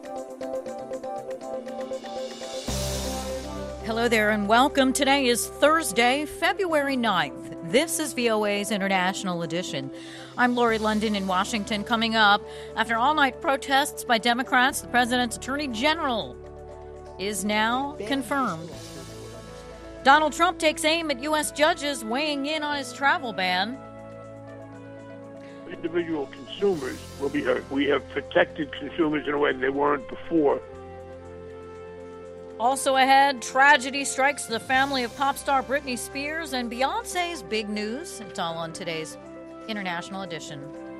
Hello there and welcome. Today is Thursday, February 9th. This is VOA's International Edition. I'm Lori London in Washington. Coming up, after all-night protests by Democrats, the president's attorney general is now confirmed. Donald Trump takes aim at U.S. judges weighing in on his travel ban. Individual consumers will be hurt. We have protected consumers in a way they weren't before. Also ahead, tragedy strikes the family of pop star Britney Spears and Beyoncé's big news. It's all on today's International Edition.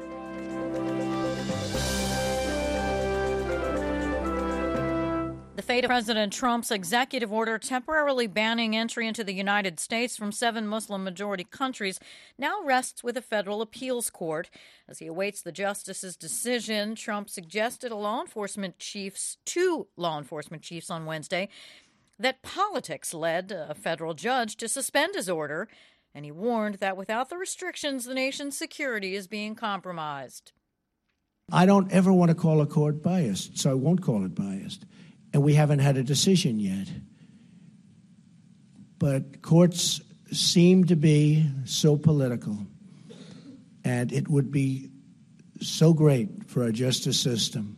The fate of President Trump's executive order temporarily banning entry into the United States from 7 Muslim-majority countries now rests with a federal appeals court. As he awaits the justice's decision, Trump suggested to law enforcement chiefs on Wednesday that politics led a federal judge to suspend his order, and he warned that without the restrictions, the nation's security is being compromised. I don't ever want to call a court biased, so I won't call it biased. And we haven't had a decision yet. But courts seem to be so political, and it would be so great for our justice system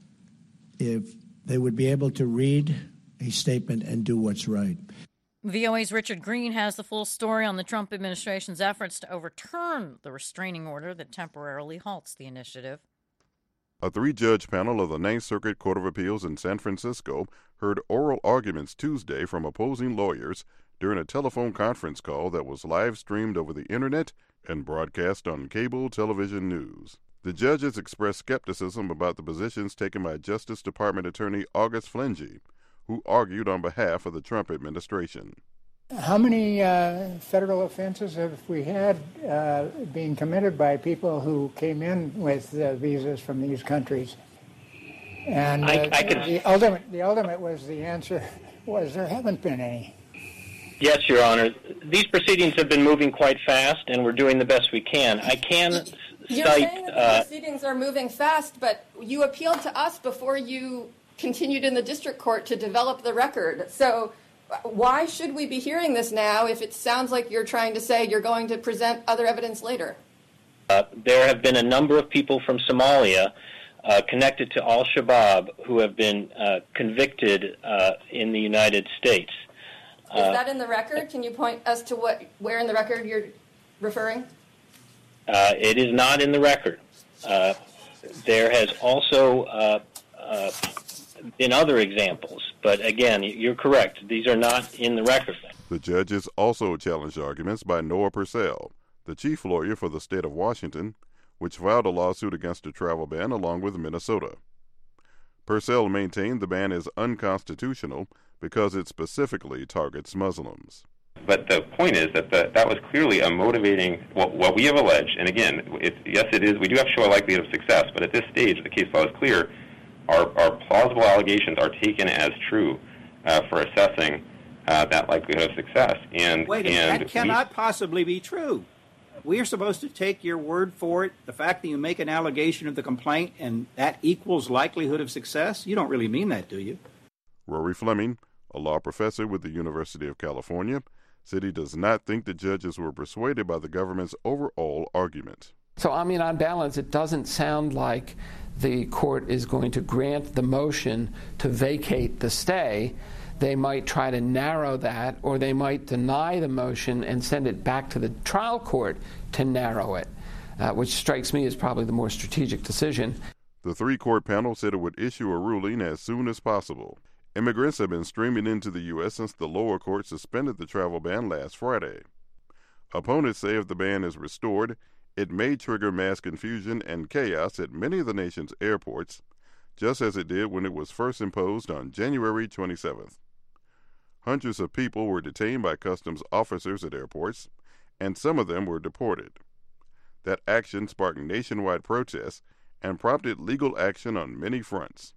if they would be able to read a statement and do what's right. VOA's Richard Green has the full story on the Trump administration's efforts to overturn the restraining order that temporarily halts the initiative. A 3-judge panel of the Ninth Circuit Court of Appeals in San Francisco heard oral arguments Tuesday from opposing lawyers during a telephone conference call that was live-streamed over the Internet and broadcast on cable television news. The judges expressed skepticism about the positions taken by Justice Department Attorney August Flengy, who argued on behalf of the Trump administration. How many federal offenses have we had being committed by people who came in with visas from these countries? And the ultimate was the answer was there haven't been any. Yes, Your Honor. These proceedings have been moving quite fast, and we're doing the best we can. I can cite... You're saying that the proceedings are moving fast, but you appealed to us before you continued in the district court to develop the record. So why should we be hearing this now if it sounds like you're trying to say you're going to present other evidence later? There have been a number of people from Somalia connected to al-Shabaab who have been convicted in the United States. Is that in the record? Can you point us to where in the record you're referring? It is not in the record. There has also been other examples. But again, you're correct. These are not in the record. The judges also challenged arguments by Noah Purcell, the chief lawyer for the state of Washington, which filed a lawsuit against a travel ban along with Minnesota. Purcell maintained the ban is unconstitutional because it specifically targets Muslims. But the point is that that was clearly a motivating, what we have alleged, and again, yes, it is, we do have to show a likelihood of success, but at this stage, the case law is clear. Our plausible allegations are taken as true for assessing that likelihood of success. Wait a minute, that cannot possibly be true. We are supposed to take your word for it, the fact that you make an allegation of the complaint, and that equals likelihood of success? You don't really mean that, do you? Rory Fleming, a law professor with the University of California, said he does not think the judges were persuaded by the government's overall argument. So, I mean, on balance, it doesn't sound like the court is going to grant the motion to vacate the stay. They might try to narrow that, or they might deny the motion and send it back to the trial court to narrow it, which strikes me as probably the more strategic decision. The 3-court panel said it would issue a ruling as soon as possible. Immigrants have been streaming into the U.S. since the lower court suspended the travel ban last Friday. Opponents say if the ban is restored, it may trigger mass confusion and chaos at many of the nation's airports, just as it did when it was first imposed on January 27th. Hundreds of people were detained by customs officers at airports, and some of them were deported. That action sparked nationwide protests and prompted legal action on many fronts.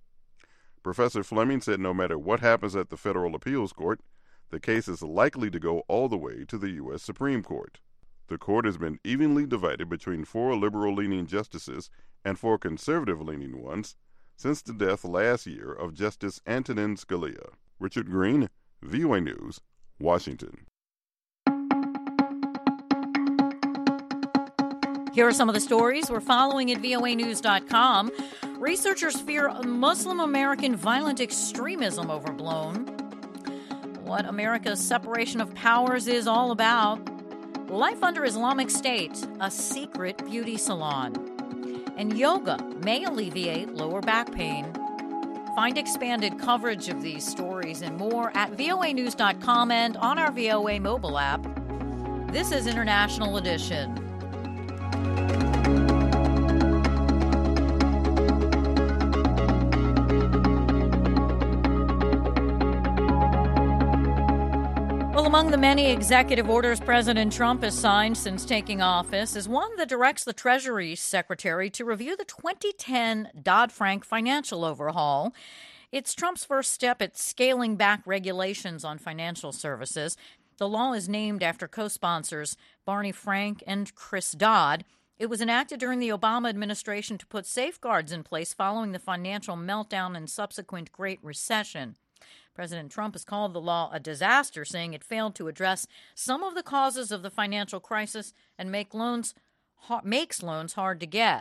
Professor Fleming said no matter what happens at the federal appeals court, the case is likely to go all the way to the U.S. Supreme Court. The court has been evenly divided between 4 liberal-leaning justices and 4 conservative-leaning ones, since the death last year of Justice Antonin Scalia. Richard Green, VOA News, Washington. Here are some of the stories we're following at voanews.com. Researchers fear Muslim American violent extremism overblown. What America's separation of powers is all about. Life under Islamic State, a secret beauty salon. And yoga may alleviate lower back pain. Find expanded coverage of these stories and more at voanews.com and on our VOA mobile app. This is International Edition. Well, among the many executive orders President Trump has signed since taking office is one that directs the Treasury Secretary to review the 2010 Dodd-Frank financial overhaul. It's Trump's first step at scaling back regulations on financial services. The law is named after co-sponsors Barney Frank and Chris Dodd. It was enacted during the Obama administration to put safeguards in place following the financial meltdown and subsequent Great Recession. President Trump has called the law a disaster, saying it failed to address some of the causes of the financial crisis and makes loans hard to get.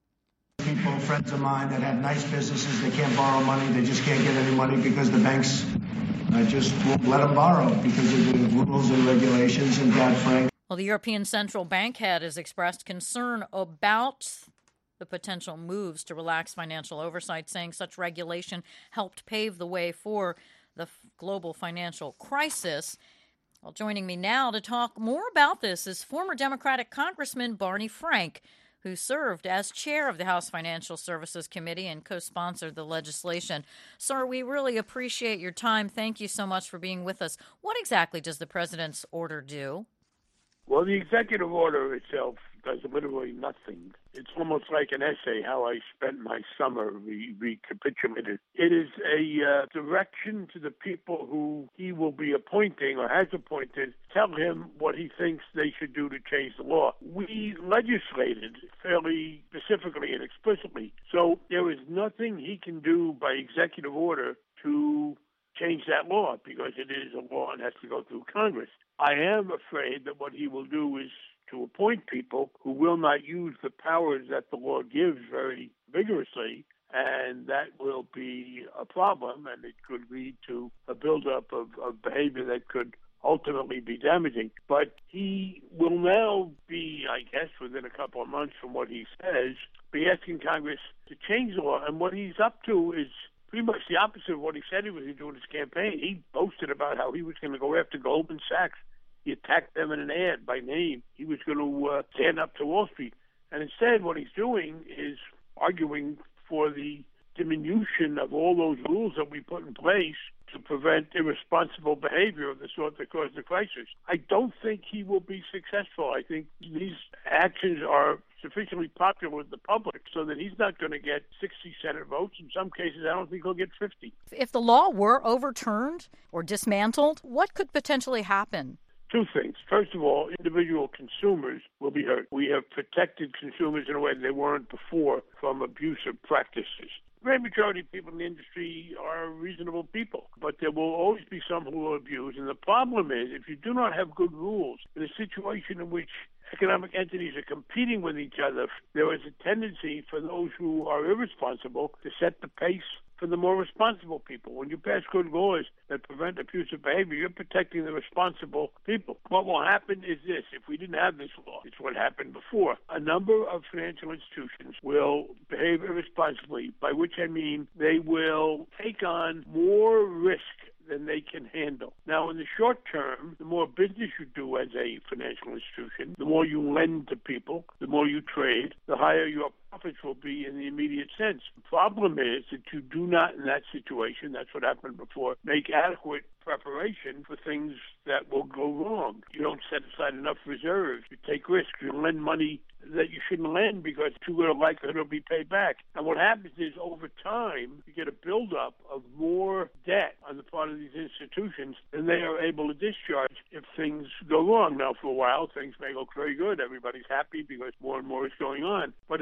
People, friends of mine that have nice businesses, they can't borrow money, they just can't get any money because the banks just won't let them borrow because of the rules and regulations and Dodd-Frank. Well, the European Central Bank head has expressed concern about the potential moves to relax financial oversight, saying such regulation helped pave the way for the global financial crisis. Well, joining me now to talk more about this is former Democratic Congressman Barney Frank, who served as chair of the House Financial Services Committee and co-sponsored the legislation. Sir, we really appreciate your time. Thank you so much for being with us. What exactly does the president's order do? Well, the executive order itself does literally nothing. It's almost like an essay, how I spent my summer, recapitulated. It is a direction to the people who he will be appointing or has appointed, tell him what he thinks they should do to change the law. We legislated fairly specifically and explicitly, so there is nothing he can do by executive order to change that law because it is a law and has to go through Congress. I am afraid that what he will do is to appoint people who will not use the powers that the law gives very vigorously, and that will be a problem, and it could lead to a buildup of behavior that could ultimately be damaging. But he will now be, I guess, within a couple of months from what he says, be asking Congress to change the law, and what he's up to is pretty much the opposite of what he said he was going to do in his campaign. He boasted about how he was going to go after Goldman Sachs. He attacked them in an ad by name. He was going to stand up to Wall Street. And instead, what he's doing is arguing for the diminution of all those rules that we put in place to prevent irresponsible behavior of the sort that caused the crisis. I don't think he will be successful. I think these actions are sufficiently popular with the public so that he's not going to get 60 Senate votes. In some cases, I don't think he'll get 50. If the law were overturned or dismantled, what could potentially happen? Two things. First of all, individual consumers will be hurt. We have protected consumers in a way they weren't before from abusive practices. The great majority of people in the industry are reasonable people, but there will always be some who will abuse. And the problem is, if you do not have good rules in a situation in which economic entities are competing with each other, there is a tendency for those who are irresponsible to set the pace for the more responsible people. When you pass good laws that prevent abusive behavior, you're protecting the responsible people. What will happen is this. If we didn't have this law, it's what happened before. A number of financial institutions will behave irresponsibly, by which I mean they will take on more risk than they can handle. Now, in the short term, the more business you do as a financial institution, the more you lend to people, the more you trade, the higher your profits will be in the immediate sense. The problem is that you do not, in that situation, that's what happened before, make adequate preparation for things that will go wrong. You don't set aside enough reserves. You take risks. You lend money that you shouldn't lend because too good a likelihood it'll be paid back. And what happens is over time, you get a buildup of more debt on the part of these institutions than they are able to discharge if things go wrong. Now, for a while, things may look very good. Everybody's happy because more and more is going on. But inevitably,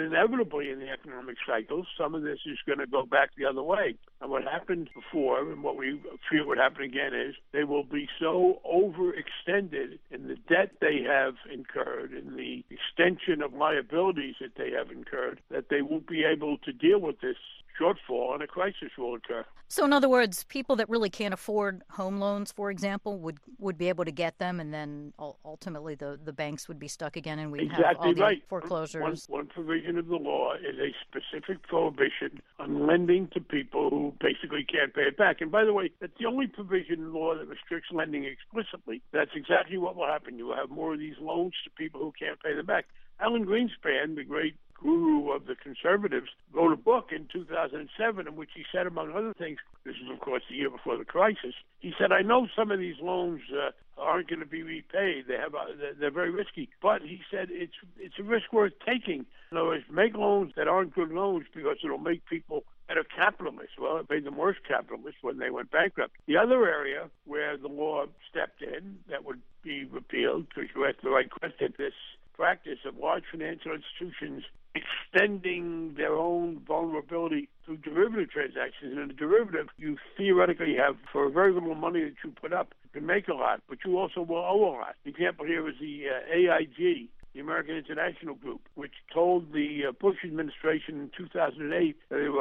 inevitably in the economic cycle, some of this is going to go back the other way. And what happened before, and what we fear would happen again, is they will be so overextended in the debt they have incurred, in the extension of liabilities that they have incurred, that they won't be able to deal with this shortfall, and a crisis will occur. So in other words, people that really can't afford home loans, for example, would be able to get them, and then ultimately the banks would be stuck again, and we'd have all the foreclosures. One provision of the law is a specific prohibition on lending to people who basically can't pay it back. And by the way, that's the only provision in law that restricts lending explicitly. That's exactly what will happen. You will have more of these loans to people who can't pay them back. Alan Greenspan, the great guru of the conservatives, wrote a book in 2007 in which he said, among other things, this is, of course, the year before the crisis, he said, I know some of these loans aren't going to be repaid. They're very risky. But he said it's a risk worth taking. In other words, make loans that aren't good loans because it'll make people better capitalists. Well, it made them worse capitalists when they went bankrupt. The other area where the law stepped in that would be repealed, because you asked the right question, this practice of large financial institutions extending their own vulnerability through derivative transactions. And in a derivative, you theoretically have, for very little money that you put up, you can make a lot, but you also will owe a lot. The example here is the AIG, the American International Group, which told the Bush administration in 2008 that they were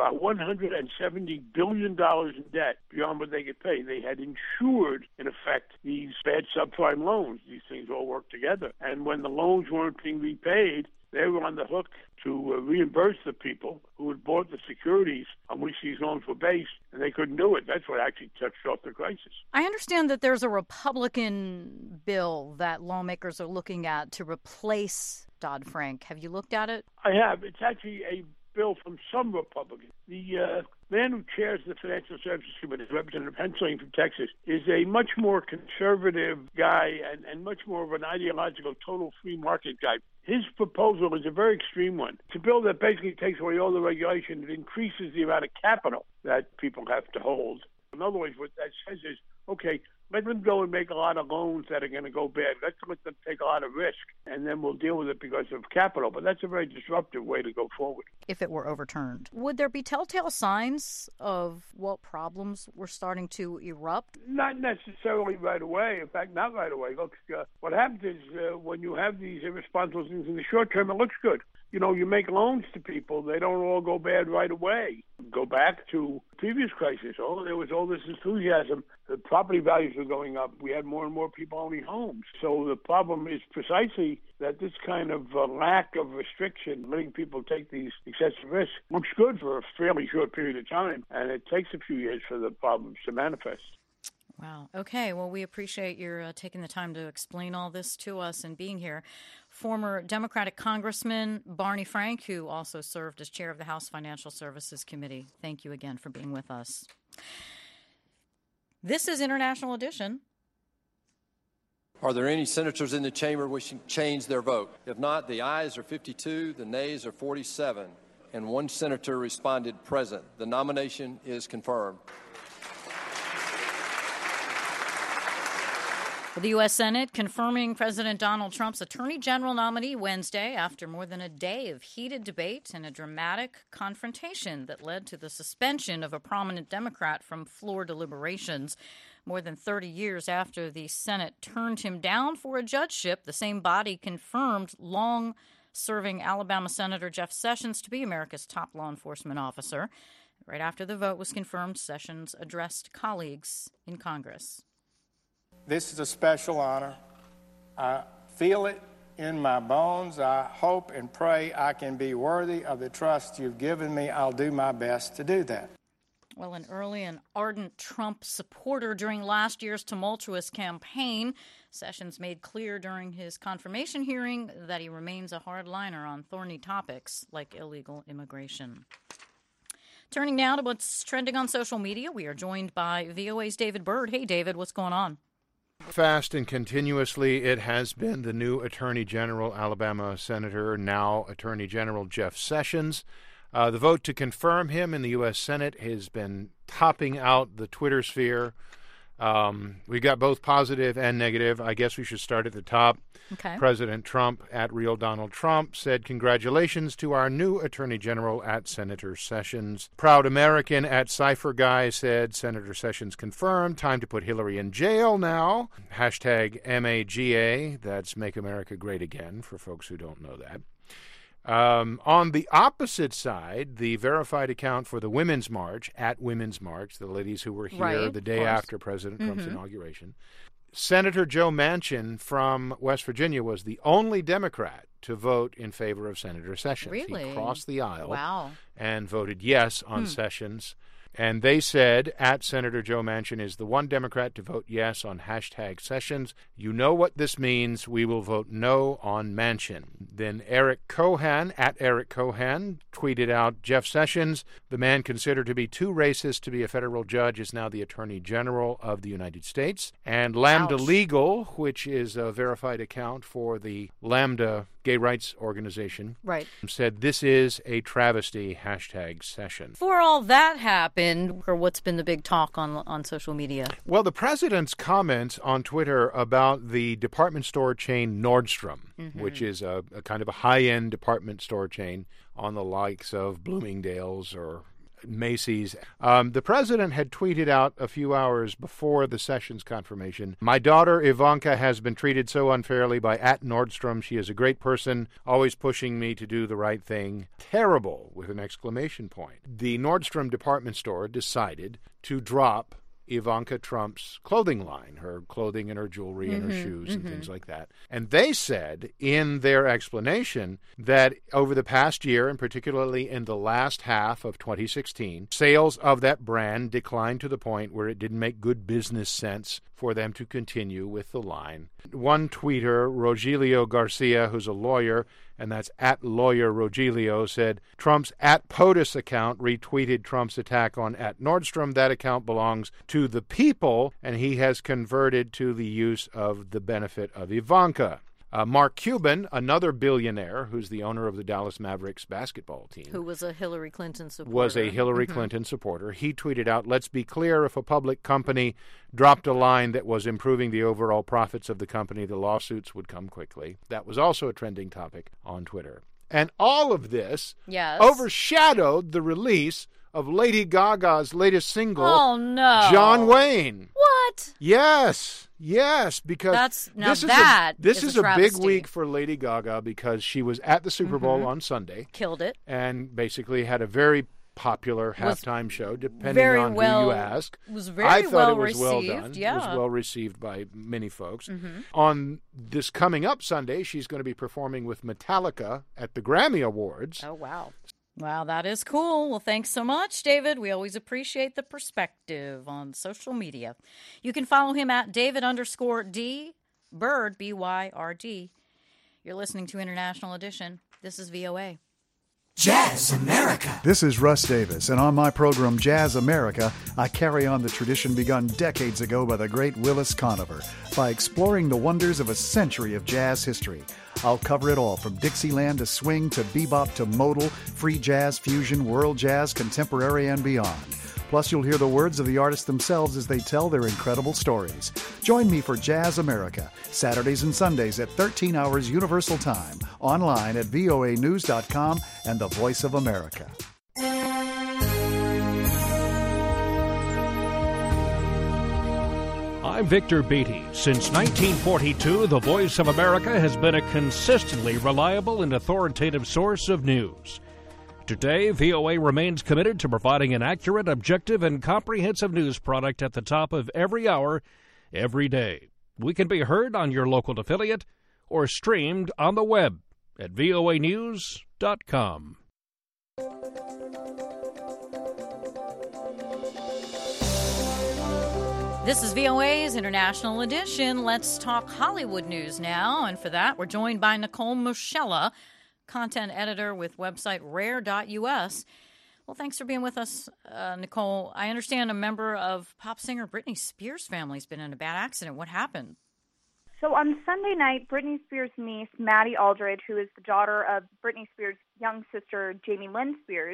$170 billion in debt beyond what they could pay. They had insured, in effect, these bad subprime loans. These things all work together. And when the loans weren't being repaid, they were on the hook to reimburse the people who had bought the securities on which these loans were based, and they couldn't do it. That's what actually touched off the crisis. I understand that there's a Republican bill that lawmakers are looking at to replace Dodd-Frank. Have you looked at it? I have. It's actually a bill from some Republicans. The man who chairs the Financial Services Committee, Representative Hensling from Texas, is a much more conservative guy and much more of an ideological, total free market guy. His proposal is a very extreme one. It's a bill that basically takes away all the regulation. It increases the amount of capital that people have to hold. In other words, what that says is, okay, let them go and make a lot of loans that are going to go bad. Let's let them take a lot of risk, and then we'll deal with it because of capital. But that's a very disruptive way to go forward. If it were overturned, would there be telltale signs of what problems were starting to erupt? Not necessarily right away. In fact, not right away. Look, what happens is when you have these irresponsible things in the short term, it looks good. You know, you make loans to people, they don't all go bad right away. Go back to the previous crisis. There was all this enthusiasm. The property values were going up. We had more and more people owning homes. So the problem is precisely that this kind of lack of restriction, letting people take these excessive risks, looks good for a fairly short period of time, and it takes a few years for the problems to manifest. Wow. Okay. Well, we appreciate your taking the time to explain all this to us and being here. Former Democratic Congressman Barney Frank, who also served as chair of the House Financial Services Committee. Thank you again for being with us. This is International Edition. Are there any senators in the chamber wishing to change their vote? If not, the ayes are 52, the nays are 47, and one senator responded present. The nomination is confirmed. The U.S. Senate confirming President Donald Trump's Attorney General nominee Wednesday after more than a day of heated debate and a dramatic confrontation that led to the suspension of a prominent Democrat from floor deliberations. More than 30 years after the Senate turned him down for a judgeship, the same body confirmed long-serving Alabama Senator Jeff Sessions to be America's top law enforcement officer. Right after the vote was confirmed, Sessions addressed colleagues in Congress. This is a special honor. I feel it in my bones. I hope and pray I can be worthy of the trust you've given me. I'll do my best to do that. Well, an early and ardent Trump supporter during last year's tumultuous campaign, Sessions made clear during his confirmation hearing that he remains a hardliner on thorny topics like illegal immigration. Turning now to what's trending on social media, we are joined by VOA's David Byrd. Hey, David, what's going on? Fast and continuously, it has been the new Attorney General, Alabama Senator, now Attorney General Jeff Sessions. The vote to confirm him in the U.S. Senate has been topping out the Twitter sphere. We got both positive and negative. I guess we should start at the top. Okay. President Trump, at Real Donald Trump, said congratulations to our new Attorney General, at Senator Sessions. Proud American, at Cypher Guy, said Senator Sessions confirmed. Time to put Hillary in jail now. Hashtag MAGA. That's Make America Great Again, for folks who don't know that. On the opposite side, the verified account for the Women's March, at Women's March, the ladies who were here the day after President Trump's inauguration, Senator Joe Manchin from West Virginia was the only Democrat to vote in favor of Senator Sessions. Really? He crossed the aisle Wow. and voted yes on Sessions. And they said, at Senator Joe Manchin is the one Democrat to vote yes on hashtag Sessions. You know what this means. We will vote no on Manchin. Then Eric Cohan, at Eric Cohan, tweeted out, Jeff Sessions, the man considered to be too racist to be a federal judge, is now the Attorney General of the United States. And Lambda Legal, which is a verified account for the Lambda gay rights organization, said this is a travesty, hashtag Sessions. Before all that happened, or what's been the big talk on social media? Well, the president's comments on Twitter about the department store chain Nordstrom, which is a kind of a high-end department store chain on the likes of Bloomingdale's or Macy's. The president had tweeted out a few hours before the Sessions confirmation, my daughter Ivanka has been treated so unfairly by at Nordstrom. She is a great person, always pushing me to do the right thing. Terrible, with an exclamation point. The Nordstrom department store decided to drop Ivanka Trump's clothing line, her clothing and her jewelry and her shoes and things like that. And they said in their explanation that over the past year, and particularly in the last half of 2016, sales of that brand declined to the point where it didn't make good business sense for them to continue with the line. One tweeter, Rogelio Garcia, who's a lawyer, and that's at lawyer Rogelio, said Trump's at POTUS account retweeted Trump's attack on at Nordstrom. That account belongs to the people, and he has converted to the use of the benefit of Ivanka. Mark Cuban, another billionaire who's the owner of the Dallas Mavericks basketball team, who was a Hillary Clinton supporter. Clinton supporter. He tweeted out, let's be clear, if a public company dropped a line that was improving the overall profits of the company, the lawsuits would come quickly. That was also a trending topic on Twitter. And all of this overshadowed the release of Lady Gaga's latest single, John Wayne. What? Yes, because this is a big week for Lady Gaga because she was at the Super Bowl on Sunday. Killed it. And basically had a very popular halftime show, depending on who you ask. I thought it was well done. Yeah. It was well received by many folks. On this coming up Sunday, she's going to be performing with Metallica at the Grammy Awards. Oh, wow. Wow, that is cool. Well, thanks so much, David. We always appreciate the perspective on social media. You can follow him at David_D Byrd, BYRD. You're listening to International Edition. This is VOA. Jazz America. This is Russ Davis, and on my program Jazz America, I carry on the tradition begun decades ago by the great Willis Conover by exploring the wonders of a century of jazz history. I'll cover it all, from Dixieland to swing to bebop to modal, free jazz, fusion, world jazz, contemporary, and beyond. Plus, you'll hear the words of the artists themselves as they tell their incredible stories. Join me for Jazz America, Saturdays and Sundays at 13 hours Universal Time, online at voanews.com and the Voice of America. I'm Victor Beattie. Since 1942, the Voice of America has been a consistently reliable and authoritative source of news. Today, VOA remains committed to providing an accurate, objective, and comprehensive news product at the top of every hour, every day. We can be heard on your local affiliate or streamed on the web at voanews.com. This is VOA's International Edition. Let's talk Hollywood news now. And for that, we're joined by Nicole Muschella, content editor with website rare.us. Well, thanks for being with us, Nicole. I understand a member of pop singer Britney Spears' family has been in a bad accident. What happened? So on Sunday night, Britney Spears' niece, Maddie Aldridge, who is the daughter of Britney Spears' young sister, Jamie Lynn Spears,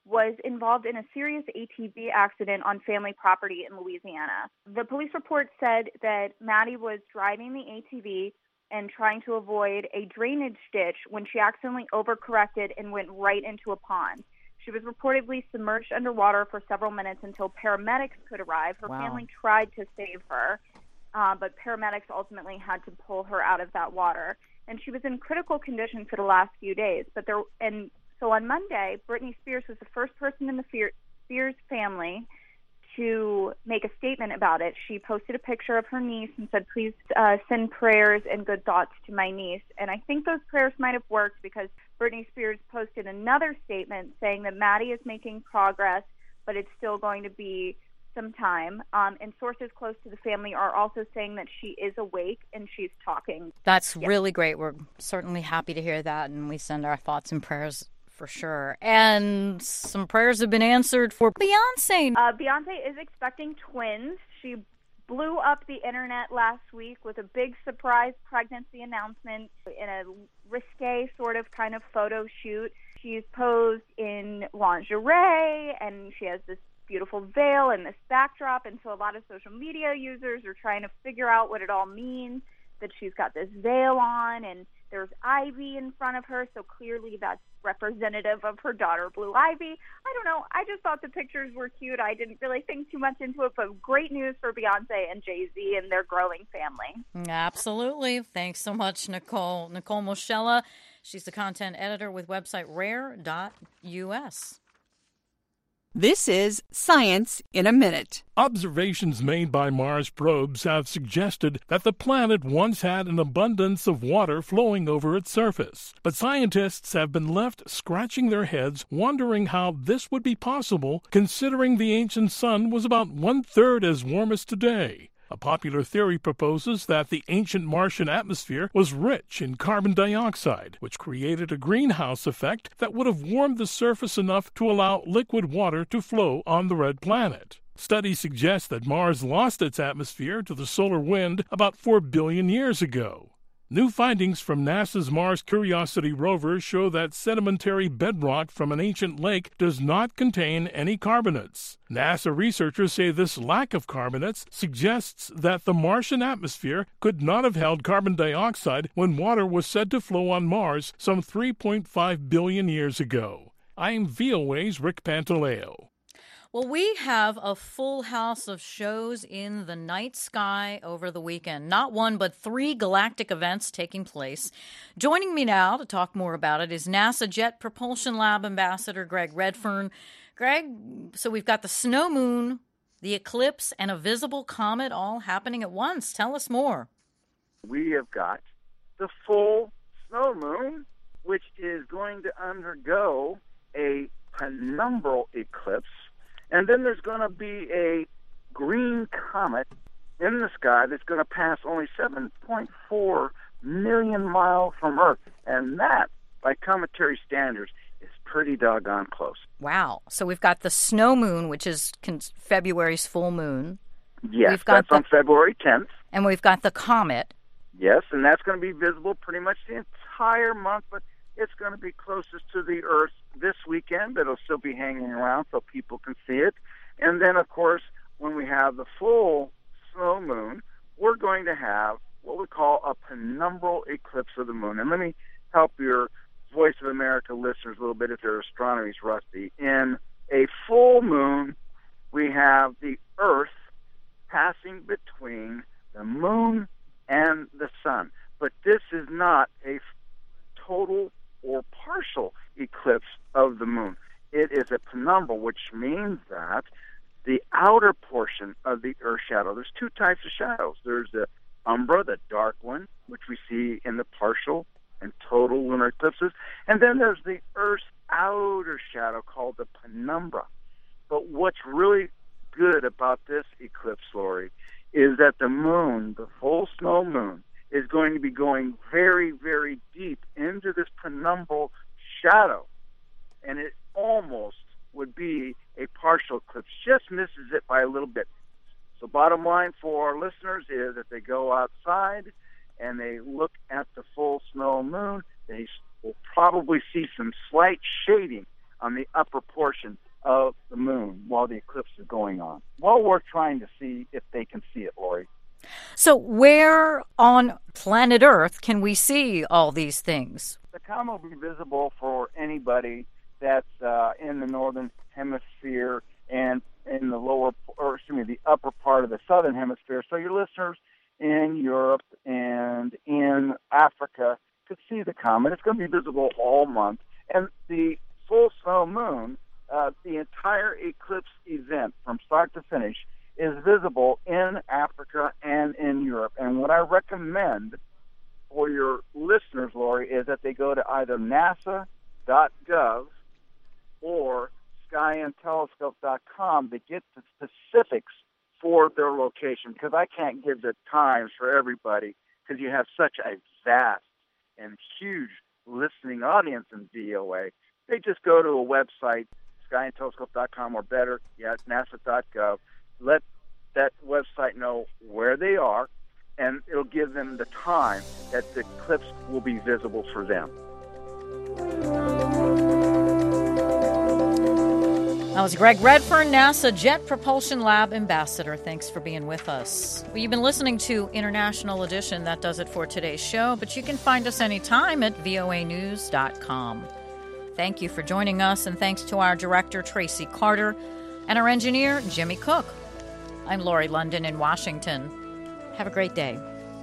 was involved in a serious ATV accident on family property in Louisiana. The police report said that Maddie was driving the ATV and trying to avoid a drainage ditch when she accidentally overcorrected and went right into a pond. She was reportedly submerged underwater for several minutes until paramedics could arrive. Her family tried to save her, but paramedics ultimately had to pull her out of that water. And she was in critical condition for the last few days. So on Monday, Britney Spears was the first person in the Spears family to make a statement about it. She posted a picture of her niece and said, please send prayers and good thoughts to my niece. And I think those prayers might have worked because Britney Spears posted another statement saying that Maddie is making progress, but it's still going to be some time. And sources close to the family are also saying that she is awake and she's talking. That's really great. We're certainly happy to hear that, and we send our thoughts and prayers for sure. And some prayers have been answered for Beyonce. Beyonce is expecting twins. She blew up the internet last week with a big surprise pregnancy announcement in a risque sort of kind of photo shoot. She's posed in lingerie, and she has this beautiful veil and this backdrop, and so a lot of social media users are trying to figure out what it all means, that she's got this veil on, and there's ivy in front of her, so clearly that's representative of her daughter, Blue Ivy. I don't know. I just thought the pictures were cute. I didn't really think too much into it, but great news for Beyonce and Jay-Z and their growing family. Absolutely. Thanks so much, Nicole. Nicole Moschella. She's the content editor with website rare.us. This is Science in a Minute. Observations made by Mars probes have suggested that the planet once had an abundance of water flowing over its surface. But scientists have been left scratching their heads, wondering how this would be possible, considering the ancient sun was about 1/3 as warm as today. A popular theory proposes that the ancient Martian atmosphere was rich in carbon dioxide, which created a greenhouse effect that would have warmed the surface enough to allow liquid water to flow on the red planet. Studies suggest that Mars lost its atmosphere to the solar wind about 4 billion years ago. New findings from NASA's Mars Curiosity rover show that sedimentary bedrock from an ancient lake does not contain any carbonates. NASA researchers say this lack of carbonates suggests that the Martian atmosphere could not have held carbon dioxide when water was said to flow on Mars some 3.5 billion years ago. I'm VOA's Rick Pantaleo. Well, we have a full house of shows in the night sky over the weekend. Not one, but 3 galactic events taking place. Joining me now to talk more about it is NASA Jet Propulsion Lab Ambassador Greg Redfern. Greg, so we've got the snow moon, the eclipse, and a visible comet all happening at once. Tell us more. We have got the full snow moon, which is going to undergo a penumbral eclipse. And then there's going to be a green comet in the sky that's going to pass only 7.4 million miles from Earth. And that, by cometary standards, is pretty doggone close. Wow. So we've got the snow moon, which is February's full moon. Yes, that's on February 10th. And we've got the comet. Yes, and that's going to be visible pretty much the entire month, but it's going to be closest to the Earth this weekend, but it'll still be hanging around so people can see it. And then, of course, when we have the full snow moon, we're going to have what we call a penumbral eclipse of the moon. And let me help your Voice of America listeners a little bit if their astronomy's rusty. In a full moon, we have the Earth passing between the moon and the sun. But this is not a total or partial eclipse of the moon. It is a penumbral, which means that the outer portion of the Earth shadow, there's 2 types of shadows. There's the umbra, the dark one, which we see in the partial and total lunar eclipses, and then there's the Earth's outer shadow called the penumbra. But what's really good about this eclipse, Lori, is that the moon, the full snow moon, is going to be going very, very deep into this penumbral shadow. And it almost would be a partial eclipse, just misses it by a little bit. So bottom line for our listeners is that they go outside and they look at the full snow moon, they will probably see some slight shading on the upper portion of the moon while the eclipse is going on. Well worth trying to see if they can see it, Lori. So where on planet Earth can we see all these things? The comet will be visible for anybody that's in the northern hemisphere and in the upper part of the southern hemisphere. So your listeners in Europe and in Africa could see the comet. It's going to be visible all month. And the full snow moon, the entire eclipse event from start to finish, is visible in Africa and in Europe. And what I recommend for your listeners, Lori, is that they go to either nasa.gov or skyandtelescope.com to get the specifics for their location, because I can't give the times for everybody because you have such a vast and huge listening audience in VOA. They just go to a website, skyandtelescope.com, or better yet, nasa.gov. Let that website know where they are, and it'll give them the time that the eclipse will be visible for them. That was Greg Redfern, NASA Jet Propulsion Lab Ambassador. Thanks for being with us. Well, you've been listening to International Edition. That does it for today's show, but you can find us anytime at voanews.com. Thank you for joining us, and thanks to our director, Tracy Carter, and our engineer, Jimmy Cook. I'm Lori London in Washington. Have a great day.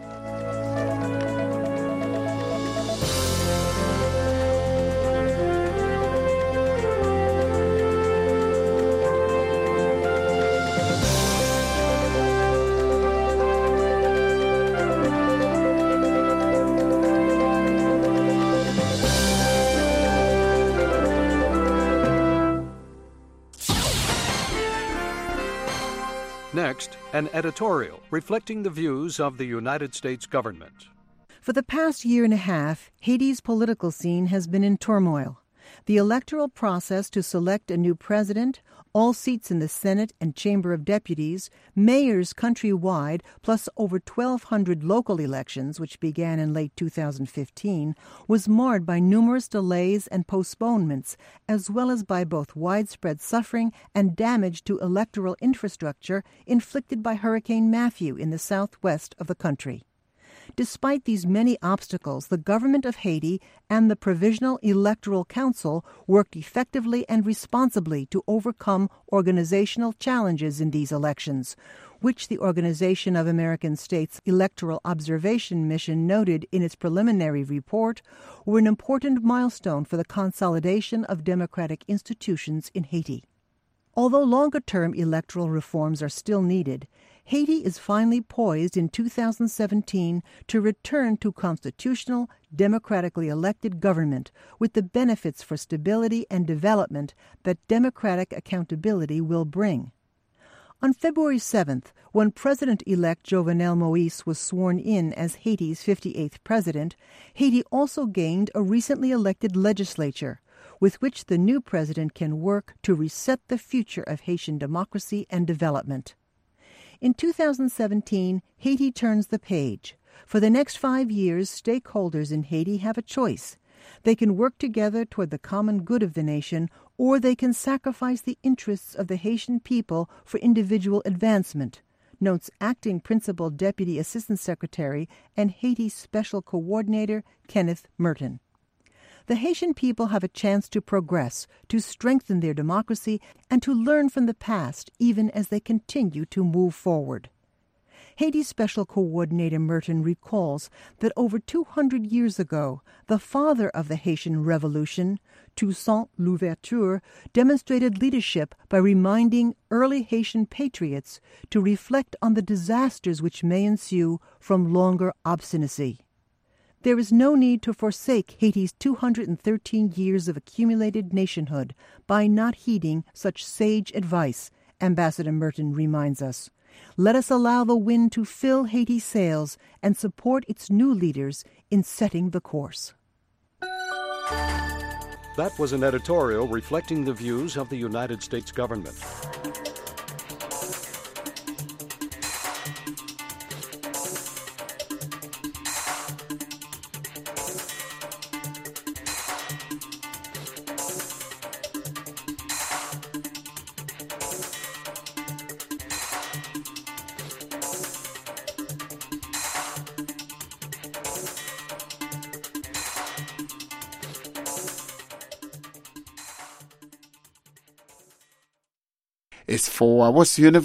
Next, an editorial reflecting the views of the United States government. For the past year and a half, Haiti's political scene has been in turmoil. The electoral process to select a new president, all seats in the Senate and Chamber of Deputies, mayors countrywide, plus over 1,200 local elections, which began in late 2015, was marred by numerous delays and postponements, as well as by both widespread suffering and damage to electoral infrastructure inflicted by Hurricane Matthew in the southwest of the country. Despite these many obstacles, the government of Haiti and the Provisional Electoral Council worked effectively and responsibly to overcome organizational challenges in these elections, which the Organization of American States Electoral Observation Mission noted in its preliminary report were an important milestone for the consolidation of democratic institutions in Haiti. Although longer-term electoral reforms are still needed, Haiti is finally poised in 2017 to return to constitutional, democratically elected government with the benefits for stability and development that democratic accountability will bring. On February 7th, when President-elect Jovenel Moïse was sworn in as Haiti's 58th president, Haiti also gained a recently elected legislature, with which the new president can work to reset the future of Haitian democracy and development. In 2017, Haiti turns the page. For the next 5 years, stakeholders in Haiti have a choice. They can work together toward the common good of the nation, or they can sacrifice the interests of the Haitian people for individual advancement, notes Acting Principal Deputy Assistant Secretary and Haiti Special Coordinator Kenneth Merton. The Haitian people have a chance to progress, to strengthen their democracy, and to learn from the past even as they continue to move forward. Haiti Special Coordinator Merton recalls that over 200 years ago, the father of the Haitian Revolution, Toussaint Louverture, demonstrated leadership by reminding early Haitian patriots to reflect on the disasters which may ensue from longer obstinacy. There is no need to forsake Haiti's 213 years of accumulated nationhood by not heeding such sage advice, Ambassador Merton reminds us. Let us allow the wind to fill Haiti's sails and support its new leaders in setting the course. That was an editorial reflecting the views of the United States government. is for what's the